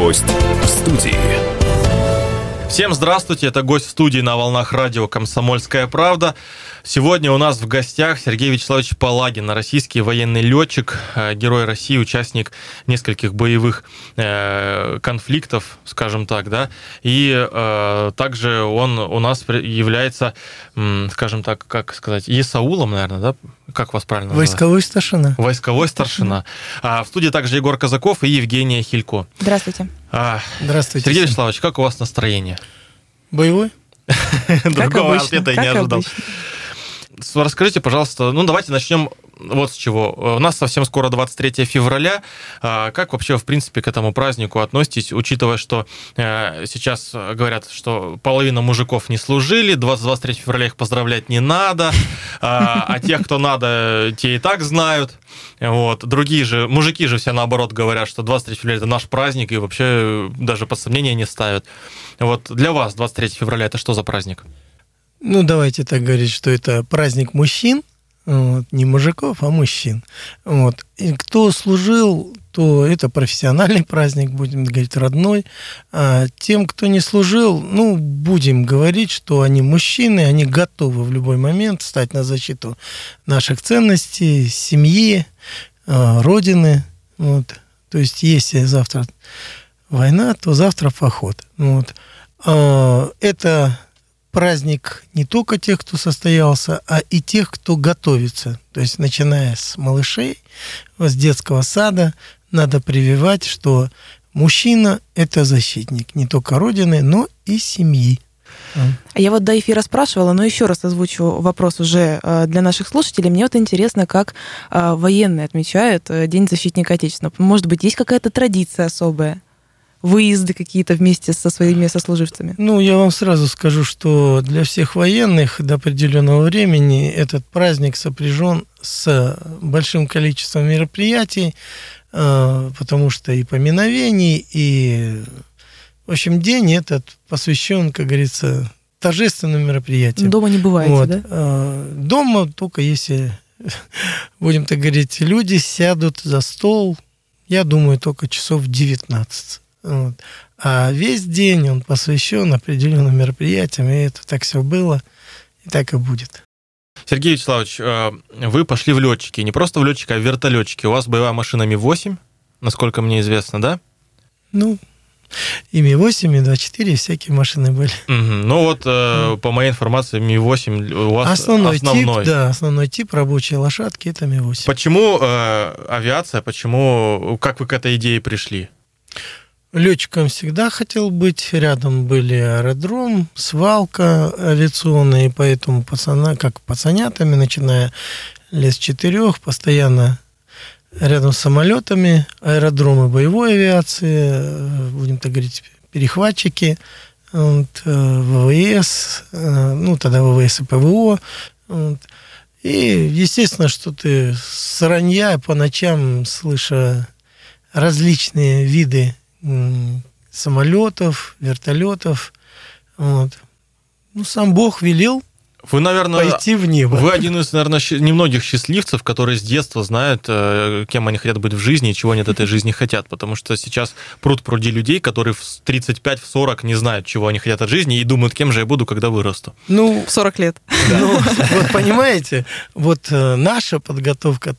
Гость в студии. Всем здравствуйте, это гость в студии на волнах радио «Комсомольская правда». Сегодня у нас в гостях Сергей Вячеславович Палагин, российский военный летчик, герой России, участник нескольких боевых конфликтов, скажем так, да. И также он у нас является, скажем так, как сказать, есаулом, наверное, да? Как вас правильно называют? Войсковой старшина. Войсковой старшина. В студии также Егор Казаков и Евгения Хилько. Здравствуйте. Здравствуйте. Сергей Вячеславович, как у вас настроение? Боевой? Другого ответа я не ожидал. Расскажите, пожалуйста, давайте начнем вот с чего. У нас совсем скоро 23 февраля. Как вообще, в принципе, к этому празднику относитесь, учитывая, что сейчас говорят, что половина мужиков не служили, 23 февраля их поздравлять не надо, а тех, кто надо, те и так знают. Вот. Другие же, мужики же все наоборот говорят, что 23 февраля – это наш праздник, и вообще даже под сомнение не ставят. Вот для вас 23 февраля – это что за праздник? Давайте так говорить, что это праздник мужчин, не мужиков, а мужчин. И кто служил, то это профессиональный праздник, будем говорить, родной. А тем, кто не служил, будем говорить, что они мужчины, они готовы в любой момент стать на защиту наших ценностей, семьи, родины. То есть, если завтра война, то завтра поход. Это праздник не только тех, кто состоялся, а и тех, кто готовится. То есть, начиная с малышей, с детского сада, надо прививать, что мужчина – это защитник не только Родины, но и семьи. Я вот до эфира спрашивала, но еще раз озвучу вопрос уже для наших слушателей. Мне интересно, как военные отмечают День защитника Отечества. Может быть, есть какая-то традиция особая? Выезды какие-то вместе со своими сослуживцами? Я вам сразу скажу, что для всех военных до определенного времени этот праздник сопряжен с большим количеством мероприятий, потому что и поминовений, и, в общем, день этот посвящен, как говорится, торжественным мероприятиям. Дома не бываете, да? Дома только если, будем так говорить, люди сядут за стол, я думаю, только часов 19. А весь день он посвящен определенным мероприятиям, и это так все было, и так и будет. Сергей Вячеславович, вы пошли в летчики, не просто в летчики, а в вертолетчики. У вас боевая машина Ми-8, насколько мне известно, да? И Ми-8, и Ми-24, всякие машины были. По моей информации, Ми-8 у вас основной. Основной тип рабочей лошадки – это Ми-8. Почему авиация, как вы к этой идее пришли? Летчиком всегда хотел быть. Рядом были аэродром, свалка авиационная, и поэтому пацанятами, начиная лет с 4, постоянно рядом с самолетами, аэродромы боевой авиации, будем так говорить, перехватчики, ВВС, тогда ВВС и ПВО. И, естественно, что ты с ранья по ночам, слыша различные виды самолетов, вертолетов. Сам Бог велел пойти в небо. Вы один из, наверное, немногих счастливцев, которые с детства знают, кем они хотят быть в жизни и чего они от этой жизни хотят. Потому что сейчас пруд-пруди людей, которые в 35-40 не знают, чего они хотят от жизни, и думают, кем же я буду, когда вырасту. В 40 лет. Понимаете, наша подготовка,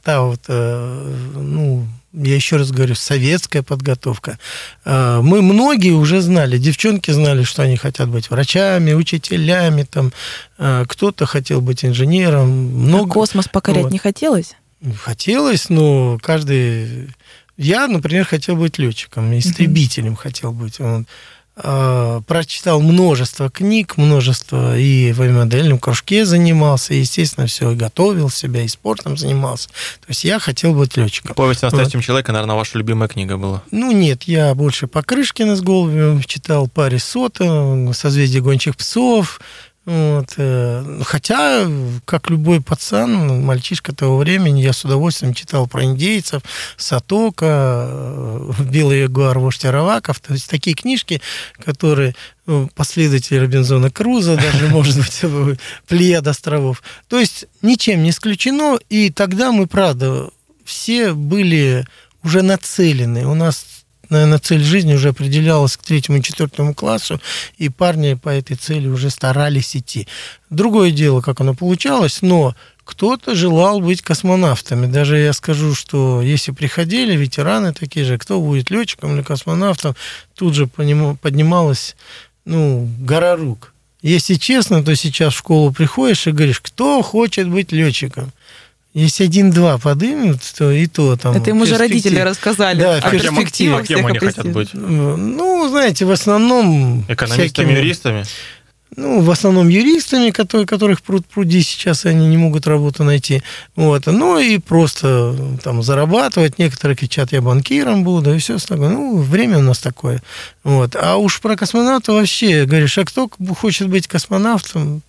я еще раз говорю, советская подготовка. Мы многие уже знали, девчонки знали, что они хотят быть врачами, учителями, кто-то хотел быть инженером. А космос покорять не хотелось? Хотелось, но каждый... Я, например, хотел быть летчиком, истребителем хотел быть. Прочитал множество книг, и в модельном кружке занимался, и, естественно, все, и готовил себя, и спортом занимался. То есть я хотел быть летчиком. «Повесть о настоящем человеке», наверное, ваша любимая книга была. Нет, я больше Покрышкина с Голубевым читал, Парис Сота, «Созвездие гончих псов». Хотя, как любой пацан, мальчишка того времени, я с удовольствием читал про индейцев, Сатока, «Белый ягуар», «Вождь Араваков». То есть такие книжки, которые последователи Робинзона Круза, даже, может быть, «Плеяд островов». То есть ничем не исключено, и тогда мы, правда, все были уже нацелены. У нас наверное, цель жизни уже определялась к 3-4 классу, и парни по этой цели уже старались идти. Другое дело, как оно получалось, но кто-то желал быть космонавтами. Даже я скажу, что если приходили ветераны такие же, кто будет летчиком или космонавтом, тут же поднималась, гора рук. Если честно, то сейчас в школу приходишь и говоришь, кто хочет быть летчиком? Если 1-2 подымут, то и то там... Это им уже родители рассказали. Да, о перспективах кем они хотят быть? Знаете, в основном... Экономистами, юристами? В основном юристами, которых пруд-пруди сейчас, они не могут работу найти. Вот. И просто там зарабатывать. Некоторые кричат, я банкиром буду, и все остальное. Время у нас такое. Вот. А уж про космонавта вообще говоришь, а кто хочет быть космонавтом?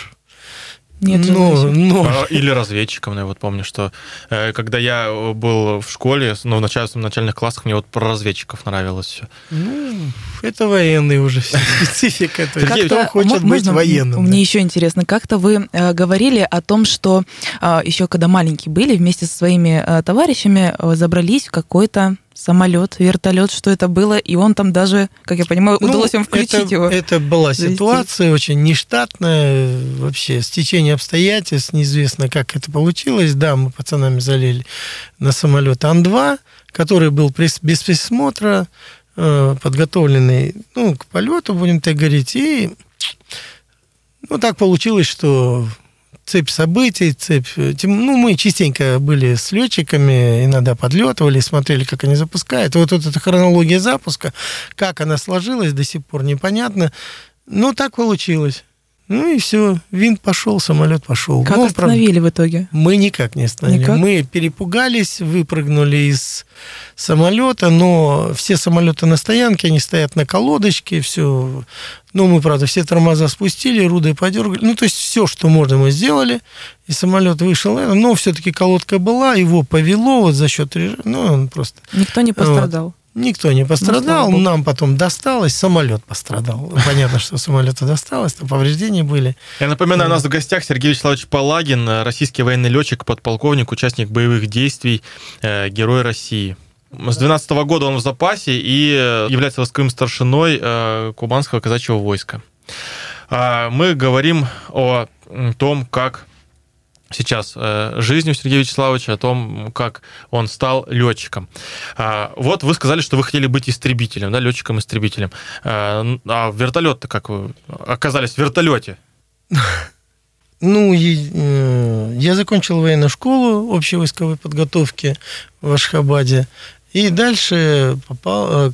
Нет, или разведчиком. Я помню, что когда я был в школе, в начальных классах, мне про разведчиков нравилось все. Это военный уже специфика. Кто хочет быть военным? Мне еще интересно, как-то вы говорили о том, что еще когда маленькие были, вместе со своими товарищами забрались в какой-то самолет, вертолет, что это было, и он там даже, как я понимаю, удалось вам включить его. Это была ситуация очень нештатная, вообще, стечение обстоятельств, неизвестно, как это получилось. Да, мы пацанами залили на самолет Ан-2, который был без присмотра, подготовленный, к полету, будем так говорить, и так получилось, что цепь событий, мы частенько были с летчиками, иногда подлетывали, смотрели, как они запускают. Вот эта хронология запуска, как она сложилась, до сих пор непонятно. Так получилось. И все, винт пошел, самолет пошел. Как остановили в итоге? Мы никак не остановили. Никак? Мы перепугались, выпрыгнули из самолета, но все самолеты на стоянке, они стоят на колодочке, все. Мы, правда, все тормоза спустили, рудой подергали. То есть все, что можно, мы сделали, и самолет вышел. Но все-таки колодка была, его повело за счет режима. Он просто... Никто не пострадал. Никто не пострадал, нам потом досталось, самолет пострадал. Понятно, что самолету досталось, там повреждения были. Я напоминаю, у нас в гостях Сергей Вячеславович Палагин, российский военный летчик, подполковник, участник боевых действий, Герой России. С 2012 года он в запасе и является войсковым старшиной Кубанского казачьего войска. Мы говорим о том, как сейчас жизнь у Сергея Вячеславовича, о том, как он стал летчиком. Вот вы сказали, что вы хотели быть истребителем, да, летчиком-истребителем. А вертолет-то как вы оказались в вертолете? Я закончил военную школу общей войсковой подготовки в Ашхабаде, и дальше попал,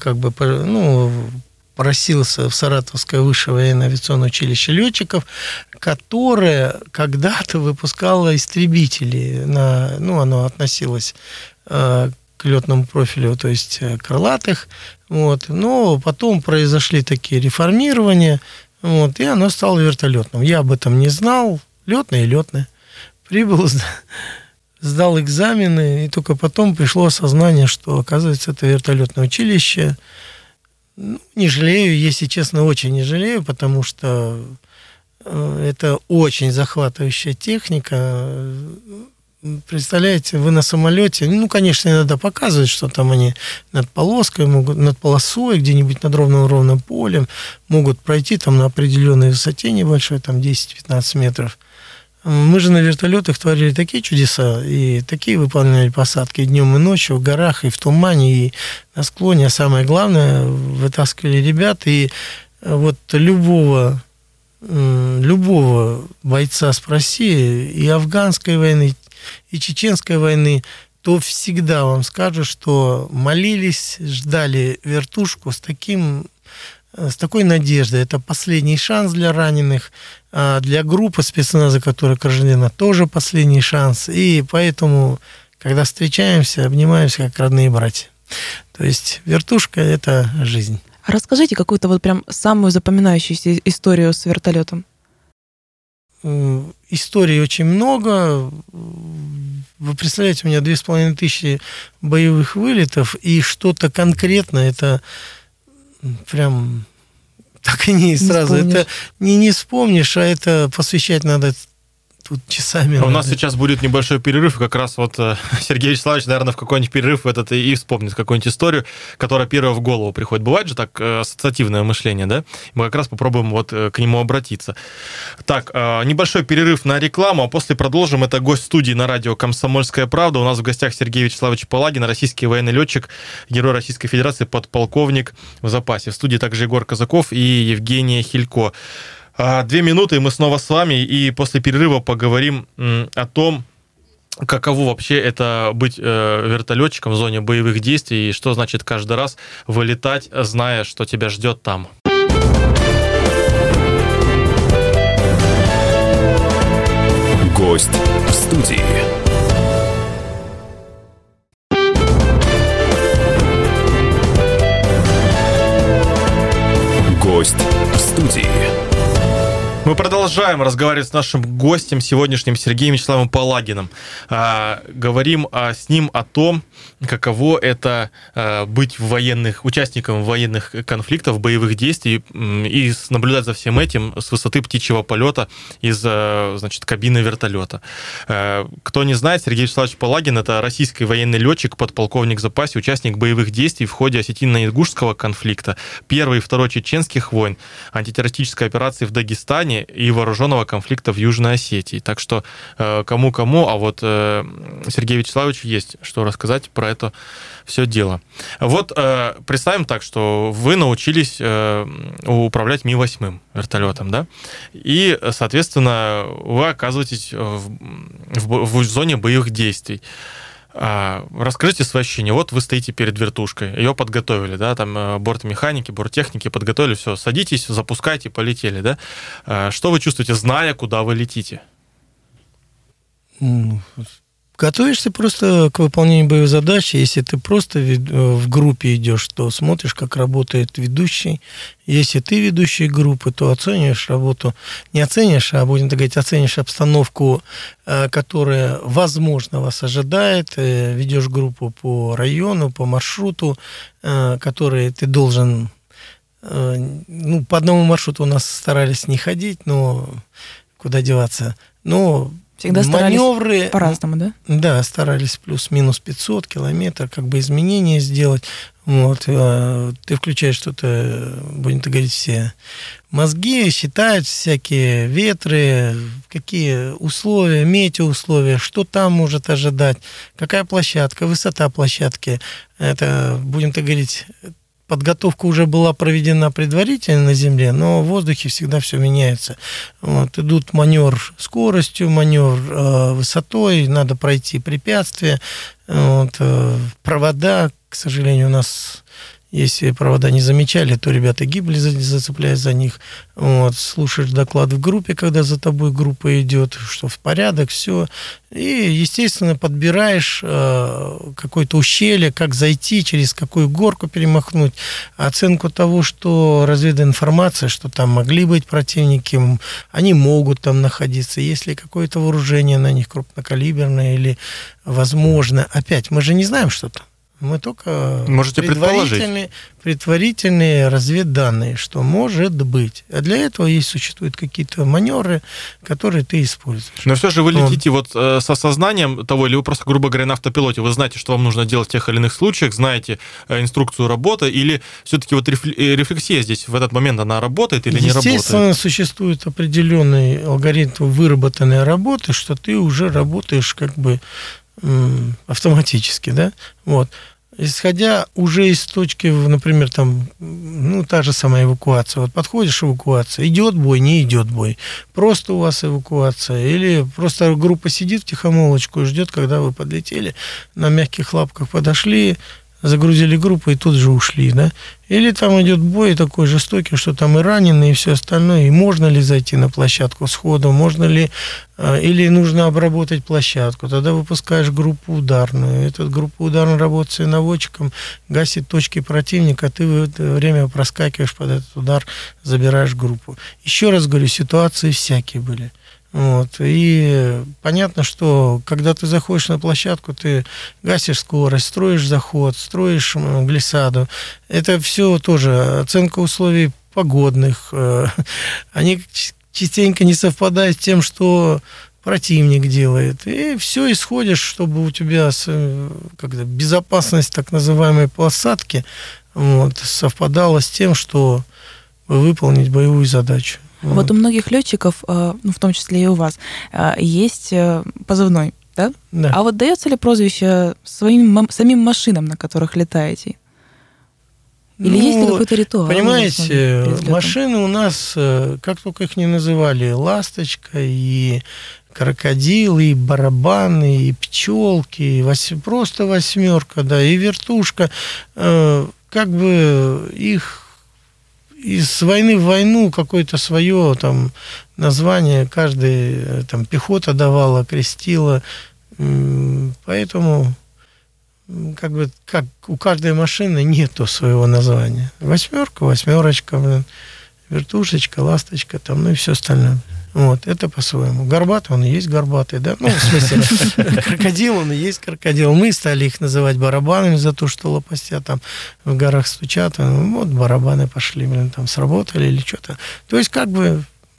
просился в Саратовское высшее военное авиационное училище летчиков, которое когда-то выпускало истребители. Оно относилось к летному профилю, то есть крылатых. Но потом произошли такие реформирования, и оно стало вертолетным. Я об этом не знал. Летное и летное. Прибыл, сдал экзамены, и только потом пришло осознание, что, оказывается, это вертолетное училище. Не жалею, если честно, очень не жалею, потому что это очень захватывающая техника. Представляете, вы на самолете, конечно, иногда показывают, что там они над полоской, над полосой, где-нибудь над ровным полем, могут пройти там на определенной высоте небольшой, там 10-15 метров. Мы же на вертолетах творили такие чудеса, и такие выполняли посадки днем и ночью, в горах, и в тумане, и на склоне. А самое главное, вытаскивали ребят, и вот любого бойца спроси, и афганской войны, и чеченской войны, то всегда вам скажут, что молились, ждали вертушку с такой надеждой. Это последний шанс для раненых, а для группы спецназа, которая окружена, тоже последний шанс. И поэтому, когда встречаемся, обнимаемся как родные братья. То есть вертушка – это жизнь. Расскажите какую-то вот прям самую запоминающуюся историю с вертолетом. Историй очень много. Вы представляете, у меня 2500 боевых вылетов, и что-то конкретное, это прям так и не сразу. Это не вспомнишь, а это посвящать надо тут часами. У нас сейчас будет небольшой перерыв, и как раз вот Сергей Вячеславович, наверное, в какой-нибудь перерыв этот и вспомнит какую-нибудь историю, которая первая в голову приходит. Бывает же так ассоциативное мышление, да? Мы как раз попробуем вот к нему обратиться. Так, небольшой перерыв на рекламу, а после продолжим. Это гость студии на радио «Комсомольская правда». У нас в гостях Сергей Вячеславович Палагин, российский военный летчик, герой Российской Федерации, подполковник в запасе. В студии также Егор Казаков и Евгения Хилько. 2 минуты, и мы снова с вами, и после перерыва поговорим о том, каково вообще это быть вертолетчиком в зоне боевых действий, и что значит каждый раз вылетать, зная, что тебя ждет там. Гость в студии. Гость в студии. Мы продолжаем разговаривать с нашим гостем сегодняшним Сергеем Вячеславовичем Палагиным. Говорим с ним о том, каково это быть участником военных конфликтов, боевых действий и наблюдать за всем этим с высоты птичьего полета из, кабины вертолета. Кто не знает, Сергей Вячеславович Палагин — это российский военный летчик, подполковник в запасе, участник боевых действий в ходе Осетино-Ингушского конфликта, Первой и Второй чеченских войн, антитеррористической операции в Дагестане и вооруженного конфликта в Южной Осетии. Так что кому-кому, а вот Сергею Вячеславовичу есть что рассказать про это все дело. Вот представим так, что вы научились управлять Ми-8 вертолетом, да? И, соответственно, вы оказываетесь в зоне боевых действий. Расскажите свои ощущения. Вот вы стоите перед вертушкой, ее подготовили, да, там бортмеханики, борттехники подготовили, все, садитесь, запускайте, полетели, да. Что вы чувствуете, зная, куда вы летите? Готовишься просто к выполнению боевой задачи. Если ты просто в группе идешь, то смотришь, как работает ведущий. Если ты ведущий группы, то оцениваешь работу. Не оценишь, а, будем так говорить, оценишь обстановку, которая, возможно, вас ожидает. Ведешь группу по району, по маршруту, который ты должен... по одному маршруту у нас старались не ходить, но куда деваться. Но всегда старались маневры по-разному, да? Да, старались плюс-минус 500 километров, как бы изменения сделать. Вот, ты включаешь что-то, будем так говорить, все мозги, считают всякие ветры, какие условия, метеоусловия, что там может ожидать, какая площадка, высота площадки. Это, будем так говорить, подготовка уже была проведена предварительно на земле, но в воздухе всегда все меняется. Вот, идут маневр скоростью, маневр высотой, надо пройти препятствия. Вот, провода, к сожалению, у нас, если провода не замечали, то ребята гибли, зацепляясь за них. Вот, слушаешь доклад в группе, когда за тобой группа идет, что в порядок, все. И, естественно, подбираешь какое-то ущелье, как зайти, через какую горку перемахнуть, оценку того, что разведана информация, что там могли быть противники, они могут там находиться, есть ли какое-то вооружение на них крупнокалиберное или возможно. Опять, мы же не знаем, что там. Мы только можете предварительные разведданные, что может быть. А для этого существуют какие-то маневры, которые ты используешь. Но все же вы летите вот с осознанием того, или вы просто, грубо говоря, на автопилоте, вы знаете, что вам нужно делать в тех или иных случаях, знаете инструкцию работы, или все-таки вот рефлексия здесь в этот момент, она работает или не работает? Естественно, существует определенный алгоритм выработанной работы, что ты уже работаешь как бы автоматически, да, вот. Исходя уже из точки, например, там, та же самая эвакуация. Вот подходишь, эвакуация, идет бой, не идет бой. Просто у вас эвакуация. Или просто группа сидит втихомолочку и ждет, когда вы подлетели, на мягких лапках подошли, загрузили группу и тут же ушли, да. Или там идет бой такой жестокий, что там и раненые, и все остальное. И можно ли зайти на площадку сходу, можно ли, или нужно обработать площадку. Тогда выпускаешь группу ударную. Эта группа ударная работает с наводчиком, гасит точки противника, ты в это время проскакиваешь под этот удар, забираешь группу. Еще раз говорю, ситуации всякие были. Вот. И понятно, что когда ты заходишь на площадку, ты гасишь скорость, строишь заход, строишь глиссаду. Это все тоже оценка условий погодных. Они частенько не совпадают с тем, что противник делает. И все исходишь, чтобы у тебя безопасность так называемой посадки совпадала с тем, что выполнить боевую задачу. Вот у многих летчиков, в том числе и у вас, есть позывной, да? Да. А вот дается ли прозвище самим машинам, на которых летаете? Или есть ли какой-то ритуал? Понимаете, машины у нас, как только их не называли, ласточка и крокодил, и барабаны, и пчелки, просто восьмерка, да, и вертушка, как бы их из войны в войну какое-то свое там название каждая там пехота давала, крестила, поэтому как у каждой машины нету своего названия. Восьмерка, восьмерочка, вертушечка, ласточка, там, и все остальное. Вот, это по-своему. Горбатый, он и есть горбатый, да? В смысле, крокодил, он и есть крокодил. Мы стали их называть барабанами за то, что лопастя там в горах стучат. Вот барабаны пошли, там сработали или что-то. То есть, так вот.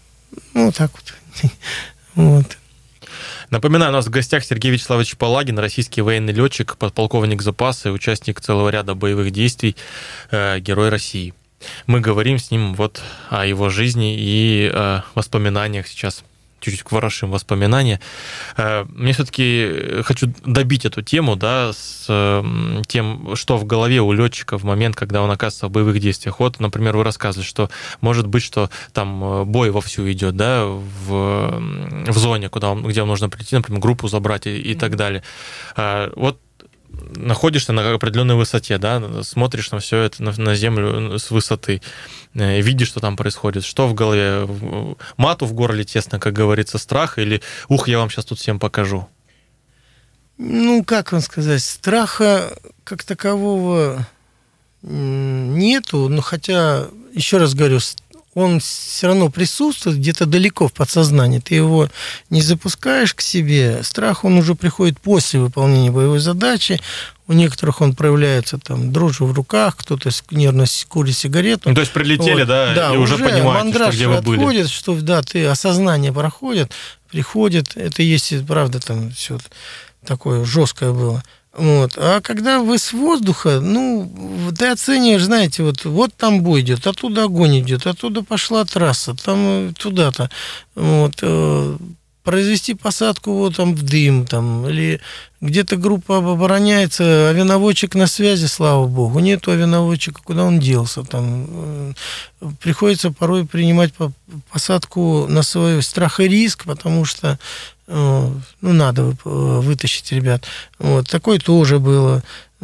Вот. Напоминаю, у нас в гостях Сергей Вячеславович Палагин, российский военный летчик, подполковник запаса и участник целого ряда боевых действий, Герой России. Мы говорим с ним о его жизни и воспоминаниях сейчас. Чуть-чуть ворошим воспоминания. Мне все-таки хочу добить эту тему, да, с тем, что в голове у летчика в момент, когда он оказывается в боевых действиях. Вот, например, вы рассказывали, что может быть, что там бой вовсю идет, да, в зоне, где вам нужно прийти, например, группу забрать и так далее. Вот находишься на определенной высоте, да, смотришь на все это, на землю с высоты, видишь, что там происходит, что в голове, мату в горле тесно, как говорится, страх, или я вам сейчас тут всем покажу? Как вам сказать, страха как такового нету, но хотя, еще раз говорю, он все равно присутствует где-то далеко в подсознании. Ты его не запускаешь к себе. Страх, он уже приходит после выполнения боевой задачи. У некоторых он проявляется там дрожью в руках, кто-то нервно курит сигарету. То есть прилетели, да, и уже понимаете, где вы были. Отходит, что осознание приходит. Это если, правда, там все такое жесткое было. Вот. А когда вы с воздуха, ты оцениваешь, знаете, вот там бой идет, оттуда огонь идет, оттуда пошла трасса, там туда-то. Произвести посадку там в дым, там, или где-то группа обороняется, авианаводчик на связи, слава богу, нету авианаводчика, куда он делся, там, приходится порой принимать посадку на свой страх и риск, потому что надо вытащить ребят. Такое тоже было.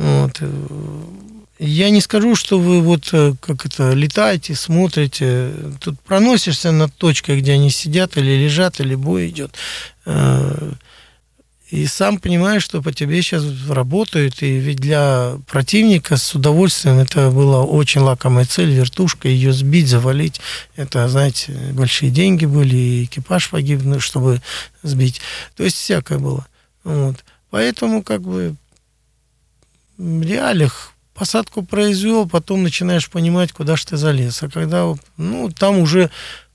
Я не скажу, что вы летаете, смотрите, тут проносишься над точкой, где они сидят или лежат, или бой идет. И сам понимаешь, что по тебе сейчас работают, и ведь для противника с удовольствием это была очень лакомая цель, вертушка, ее сбить, завалить. Это, знаете, большие деньги были, и экипаж погиб, чтобы сбить. То есть всякое было. Поэтому в реалиях посадку произвел, потом начинаешь понимать, куда ж ты залез. А когда, там уже...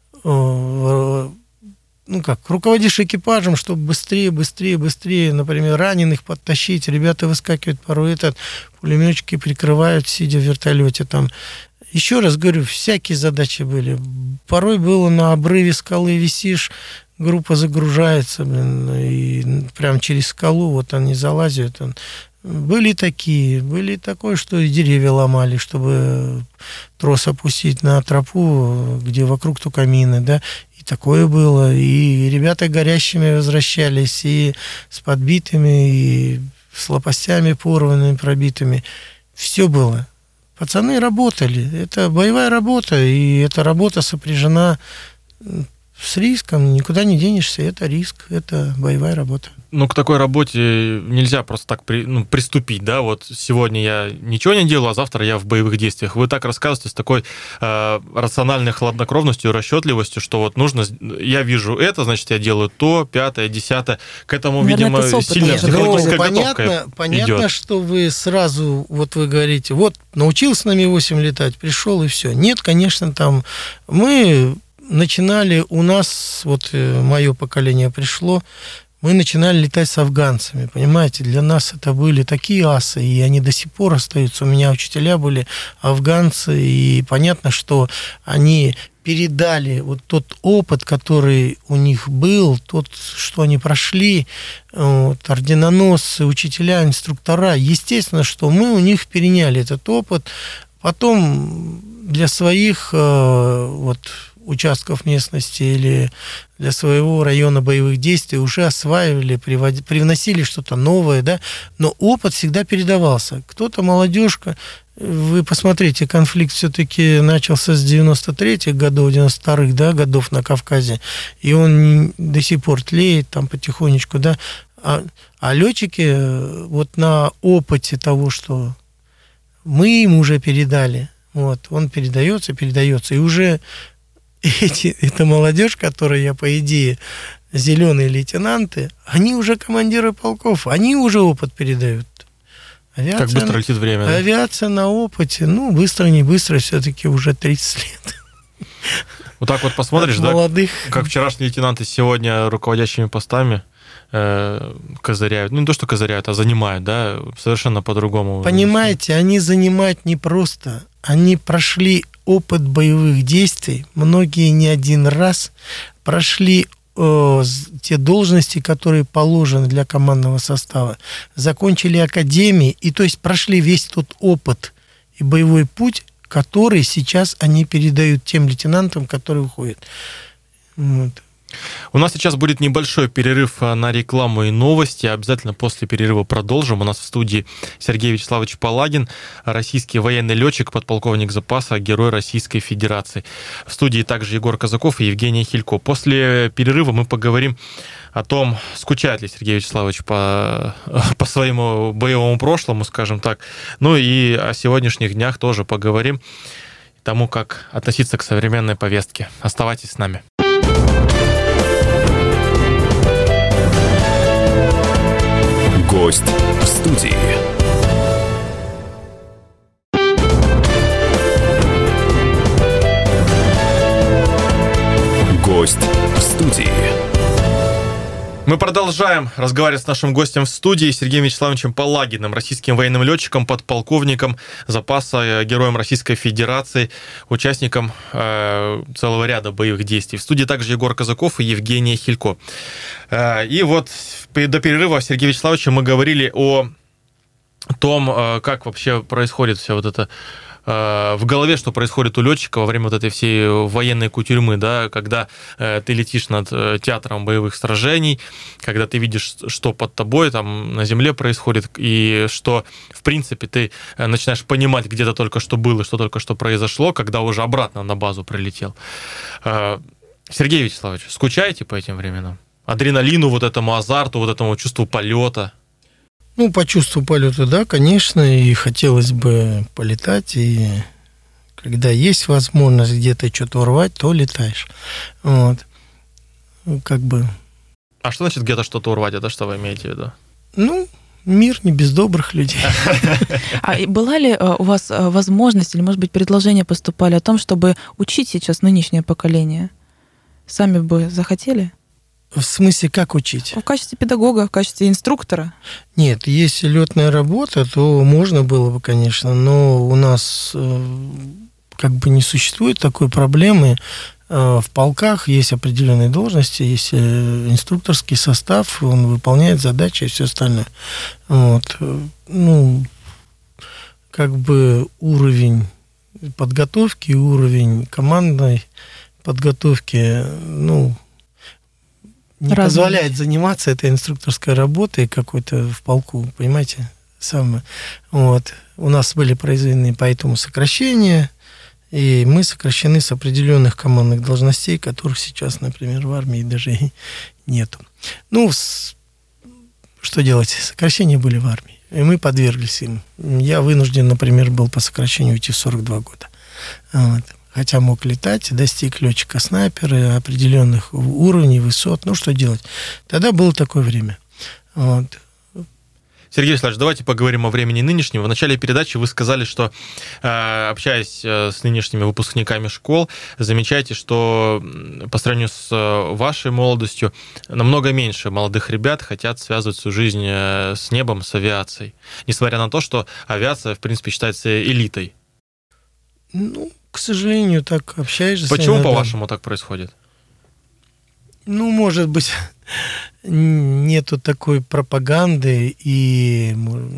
руководишь экипажем, чтобы быстрее, например, раненых подтащить, ребята выскакивают, порой пулеметчики прикрывают, сидя в вертолете там. Еще раз говорю, всякие задачи были. Порой было на обрыве скалы висишь, группа загружается, и прям через скалу, они залазят. Были такое, что и деревья ломали, чтобы трос опустить на тропу, где вокруг только мины, да. Такое было, и ребята горящими возвращались, и с подбитыми, и с лопастями порванными, пробитыми. Все было. Пацаны работали. Это боевая работа, и эта работа сопряжена с риском. Никуда не денешься, это риск, это боевая работа. К такой работе нельзя просто так приступить, да, сегодня я ничего не делаю, а завтра я в боевых действиях. Вы так рассказываете с такой рациональной хладнокровностью, расчетливостью, что нужно, я вижу это, значит, я делаю то, 5-е, 10-е. К этому, наверное, видимо, сильная психологическая готовка понятно, идет. что вы сразу, вы говорите, научился на Ми-8 летать, пришел и все. Нет, конечно, там мы... начинали у нас, вот мое поколение пришло, мы начинали летать с афганцами, понимаете, для нас это были такие асы, и они до сих пор остаются. У меня учителя были афганцы, и понятно, что они передали вот тот опыт, который у них был, тот, что они прошли, вот, орденоносцы, учителя, инструктора. Естественно, что мы у них переняли этот опыт, потом для своих вот, участков местности или для своего района боевых действий уже осваивали, привносили что-то новое, да, но опыт всегда передавался. Кто-то молодежка, вы посмотрите, конфликт все-таки начался с 93-х годов, 92-х, да, годов на Кавказе, и он до сих пор тлеет там потихонечку, да, а летчики вот на опыте того, что мы им уже передали, вот, он передается, и уже эта молодежь, которая, по идее, зеленые лейтенанты, они уже командиры полков, они уже опыт передают. Авиация, как быстро летит время. Да? Авиация на опыте, ну, быстро, не быстро, все-таки уже 30 лет. Вот так вот посмотришь, да, молодых. Как вчерашние лейтенанты сегодня руководящими постами козыряют. Ну, не то, что козыряют, а занимают, да, совершенно по-другому. Понимаете, они занимают не просто, они прошли опыт боевых действий, многие не один раз прошли те должности, которые положены для командного состава, закончили академии, и то есть прошли весь тот опыт и боевой путь, который сейчас они передают тем лейтенантам, которые уходят. Вот. У нас сейчас будет небольшой перерыв на рекламу и новости. Обязательно после перерыва продолжим. У нас в студии Сергей Вячеславович Палагин, российский военный летчик, подполковник запаса, Герой Российской Федерации. В студии также Егор Казаков и Евгения Хилько. После перерыва мы поговорим о том, скучает ли Сергей Вячеславович по своему боевому прошлому, скажем так. Ну и о сегодняшних днях тоже поговорим. Тому, как относиться к современной повестке. Оставайтесь с нами. Гость в студии. Гость в студии. Мы продолжаем разговаривать с нашим гостем в студии Сергеем Вячеславовичем Палагиным, российским военным летчиком, подполковником запаса, героем Российской Федерации, участником целого ряда боевых действий. В студии также Егор Казаков и Евгения Хилько. И вот до перерыва с Сергеем Вячеславовичем мы говорили о том, как вообще происходит все вот это в голове, что происходит у летчика во время вот этой всей военной кутерьмы, да, когда ты летишь над театром боевых сражений, когда ты видишь, что под тобой там на земле происходит, и что, в принципе, ты начинаешь понимать, где-то только что было, что только что произошло, когда уже обратно на базу прилетел. Сергей Вячеславович, скучаете по этим временам? Адреналину, вот этому азарту, вот этому чувству полета? Ну, по чувству полета, да, конечно, и хотелось бы полетать, и когда есть возможность где-то что-то урвать, то летаешь. Вот. Ну, как бы... А что значит где-то что-то урвать? Это что вы имеете в виду? Ну, мир не без добрых людей. А была ли у вас возможность, или, может быть, предложения поступали о том, чтобы учить сейчас нынешнее поколение? Сами бы захотели? В смысле, как учить? В качестве педагога, в качестве инструктора? Нет, если летная работа, то можно было бы, конечно, но у нас как бы не существует такой проблемы. В полках есть определенные должности, есть инструкторский состав, он выполняет задачи и все остальное. Вот. Ну, как бы уровень подготовки, уровень командной подготовки, ну, не позволяет заниматься этой инструкторской работой какой-то в полку, понимаете? Самое. Вот. У нас были произведены поэтому сокращения, и мы сокращены с определенных командных должностей, которых сейчас, например, в армии даже нету. Ну, что делать? Сокращения были в армии, и мы подверглись им. Я вынужден, например, был по сокращению уйти в 42 года. Вот. Хотя мог летать, достиг летчика-снайпера определенных уровней, высот. Ну, что делать? Тогда было такое время. Вот. Сергей Вячеславович, давайте поговорим о времени нынешнем. В начале передачи вы сказали, что, общаясь с нынешними выпускниками школ, замечаете, что по сравнению с вашей молодостью намного меньше молодых ребят хотят связывать свою жизнь с небом, с авиацией. Несмотря на то, что авиация, в принципе, считается элитой. Ну, к сожалению, так общаешься. Почему, по-вашему, так происходит? Ну, может быть, нету такой пропаганды, и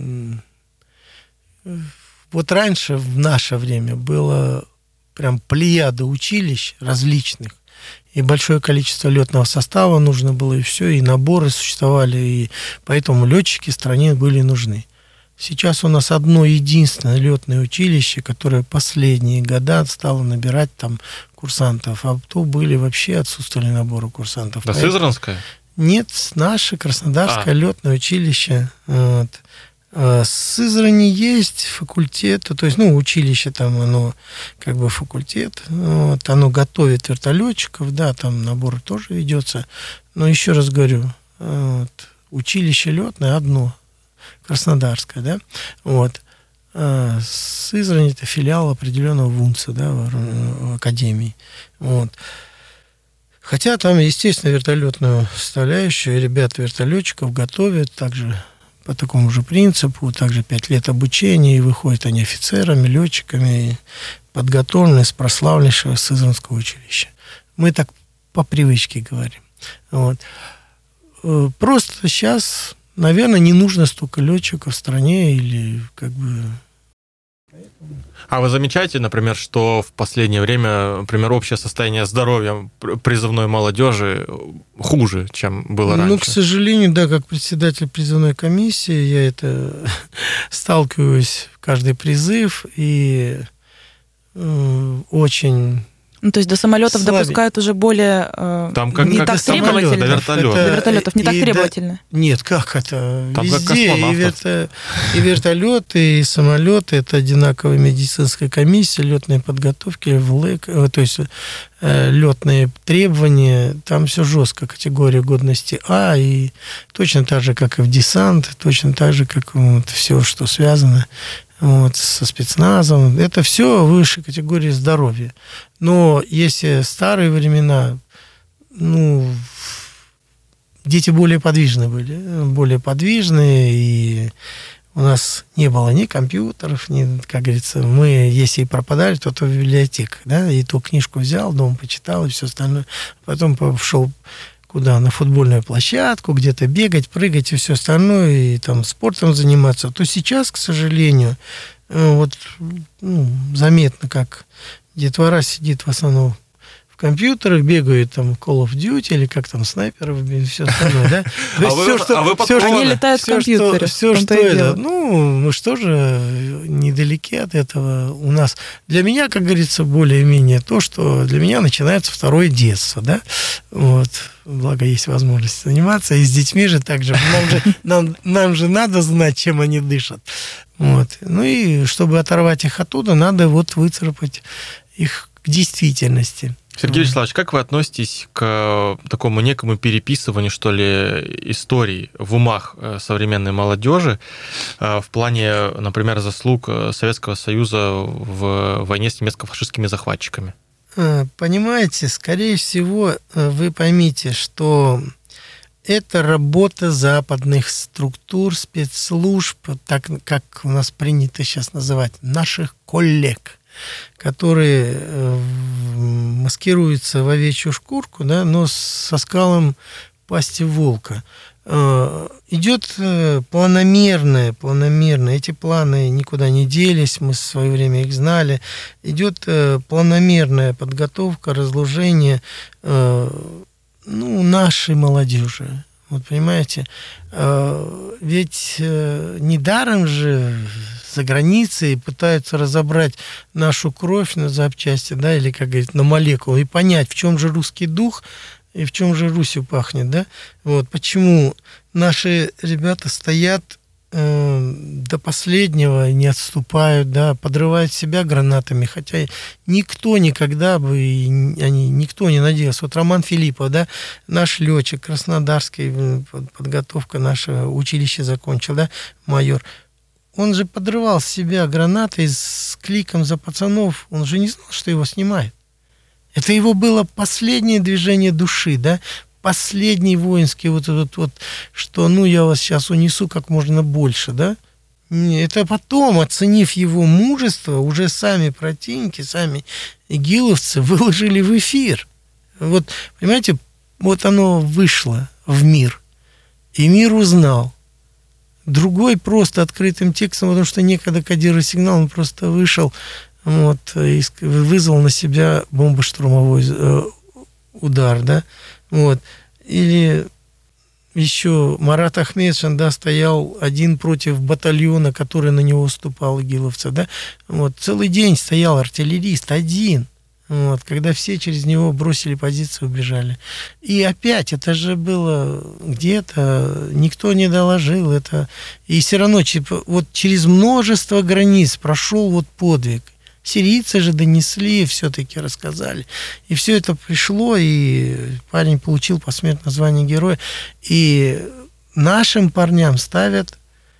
вот раньше, в наше время, было прям плеяда училищ различных, и большое количество летного состава нужно было, и все, и наборы существовали, и поэтому летчики стране были нужны. Сейчас у нас одно единственное летное училище, которое последние года стало набирать там курсантов, а то были вообще отсутствовали наборы курсантов. Да, Сызранское? Нет, наше Краснодарское летное училище. Вот. А с Сызрани есть факультет, то есть, училище там, оно как бы факультет, вот, оно готовит вертолетчиков, да, там набор тоже ведется. Но еще раз говорю, вот, училище летное одно, Краснодарское, да, вот. Сызрань — это филиал определенного ВУНЦа, да, в академии, вот. Хотя там, естественно, вертолетную составляющую, ребят-вертолетчиков готовят также по такому же принципу, также 5 лет обучения, и выходят они офицерами, летчиками, подготовленные с прославленнейшего Сызранского училища. Мы так по привычке говорим. Вот. Просто сейчас, наверное, не нужно столько летчиков в стране, или как бы... А вы замечаете, например, что в последнее время, например, общее состояние здоровья призывной молодежи хуже, чем было раньше? Ну, к сожалению, да, как председатель призывной комиссии, я это сталкиваюсь в каждый призыв, и очень... Ну, то есть до самолетов допускают уже более там как, не как так требовательно. До вертолетов. До вертолетов не так требовательно. Нет, как это? Там везде как и вертолеты, и самолеты, это одинаковая медицинская комиссия, летной подготовки, ВЛЭК, то есть летные требования, там все жестко, категория годности А, и точно так же, как и в десант, точно так же, как вот все, что связано вот, со спецназом, это все выше категории здоровья. Но если старые времена, дети более подвижные, и у нас не было ни компьютеров, ни, как говорится, мы, если и пропадали, то в библиотеках, да, и ту книжку взял, дома почитал, и все остальное. Потом пошел куда? На футбольную площадку, где-то бегать, прыгать и все остальное, и там спортом заниматься, то сейчас, к сожалению, заметно, как детвора сидит в основном в компьютерах, бегают там Call of Duty, или как там снайперов, и все остальное, да? Они летают в компьютере. Все, что это, мы что же недалеки от этого. У нас, для меня, как говорится, более-менее то, что для меня начинается второе детство, да, вот, благо есть возможность заниматься, и с детьми же так же, нам же надо знать, чем они дышат, вот, и чтобы оторвать их оттуда, надо выцарапать их к действительности. Сергей Вячеславович, как вы относитесь к такому некому переписыванию, что ли, историй в умах современной молодежи в плане, например, заслуг Советского Союза в войне с немецко-фашистскими захватчиками? Понимаете, скорее всего, вы поймите, что это работа западных структур, спецслужб, так как у нас принято сейчас называть, наших коллег, которые маскируются в овечью шкурку, да, но со скалом пасти волка. Идет планомерная, эти планы никуда не делись, мы в свое время их знали, идет планомерная подготовка, разложение нашей молодежи. Вот понимаете, ведь недаром же за границей пытаются разобрать нашу кровь на запчасти, да, или, как говорится, на молекулы, и понять, в чем же русский дух и в чем же Русью пахнет, да. Вот почему наши ребята стоят до последнего не отступают, да, подрывают себя гранатами, хотя никто никогда бы, никто не надеялся. Вот Роман Филиппов, да, наш летчик краснодарский, подготовка наша, училище закончил, да, майор. Он же подрывал себя гранатой с кликом за пацанов, он же не знал, что его снимают. Это его было последнее движение души, да, последний воинский вот этот вот, что ну я вас сейчас унесу как можно больше, да. Это потом, оценив его мужество, уже сами противники, сами игиловцы выложили в эфир. Вот, понимаете, вот оно вышло в мир, и мир узнал. Другой просто открытым текстом, потому что некогда кодировать сигнал, он просто вышел, вот, и вызвал на себя бомбоштурмовой удар, да, вот. Или еще Марат Ахмедшин, да, стоял один против батальона, который на него выступал, игиловца, да, вот, целый день стоял артиллерист один, вот, когда все через него бросили позиции, убежали. И опять, это же было где-то, никто не доложил это. И все равно вот через множество границ прошел вот подвиг. Сирийцы же донесли, все-таки рассказали. И все это пришло, и парень получил посмертное звание героя. И нашим парням ставят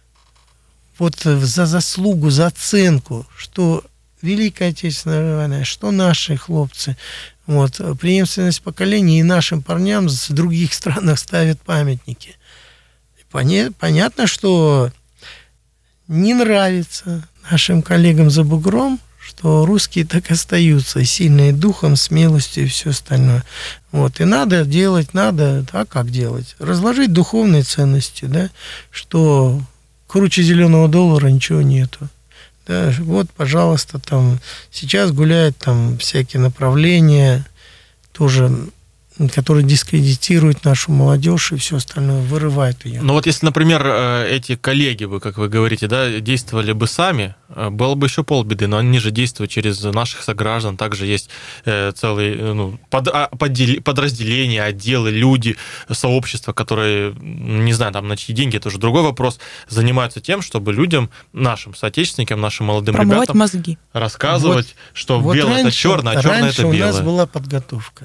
вот за заслугу, за оценку, что Великая Отечественная война, что наши хлопцы, вот, преемственность поколений, и нашим парням в других странах ставят памятники. Понятно, что не нравится нашим коллегам за бугром, что русские так остаются, сильные духом, смелостью и все остальное. Вот, и надо делать, а как делать? Разложить духовные ценности, да, что круче зеленого доллара ничего нету. Да, вот, пожалуйста, там сейчас гуляют там всякие направления, тоже, которые дискредитируют нашу молодежь и все остальное, вырывают ее. Ну вот если, например, эти коллеги бы, как вы говорите, да, действовали бы сами, было бы еще полбеды, но они же действуют через наших сограждан, также есть целые подразделения, отделы, люди, сообщества, которые, не знаю, там на чьи деньги, это уже другой вопрос, занимаются тем, чтобы людям, нашим соотечественникам, нашим молодым промывать ребятам мозги. Рассказывать, вот, что вот белое это черное, а черное это белое. Раньше у нас была подготовка.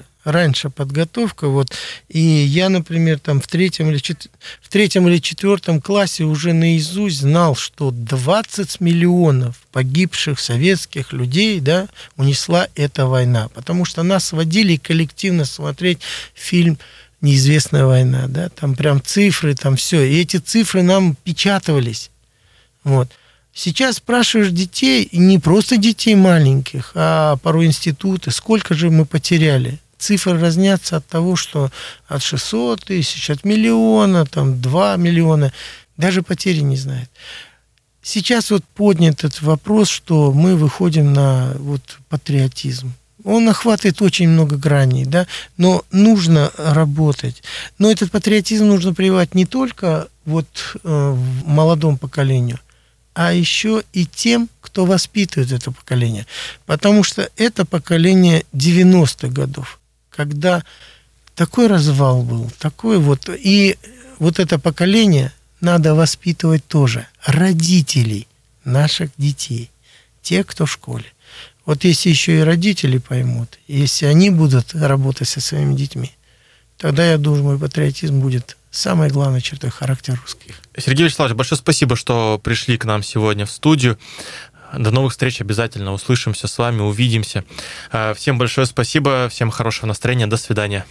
Вот, и я, например, там в третьем или четвертом классе уже наизусть знал, что 20 миллионов погибших советских людей, да, унесла эта война, потому что нас водили коллективно смотреть фильм «Неизвестная война», да, там прям цифры, там все, и эти цифры нам печатывались, вот. Сейчас спрашиваешь детей, и не просто детей маленьких, а порой институты, сколько же мы потеряли. Цифры разнятся от того, что от 600 тысяч, от миллиона, там, 2 миллиона, даже потери не знают. Сейчас вот поднят этот вопрос, что мы выходим на вот патриотизм. Он охватывает очень много граней, да, но нужно работать. Но этот патриотизм нужно прививать не только вот молодому поколению, а еще и тем, кто воспитывает это поколение. Потому что это поколение 90-х годов, когда такой развал был, такой вот. И вот это поколение надо воспитывать тоже. Родителей наших детей, тех, кто в школе. Вот если еще и родители поймут, если они будут работать со своими детьми, тогда, я думаю, патриотизм будет самой главной чертой характера русских. Сергей Вячеславович, большое спасибо, что пришли к нам сегодня в студию. До новых встреч, обязательно услышимся с вами, увидимся. Всем большое спасибо, всем хорошего настроения, до свидания.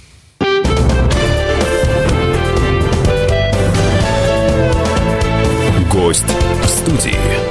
Гость в студии.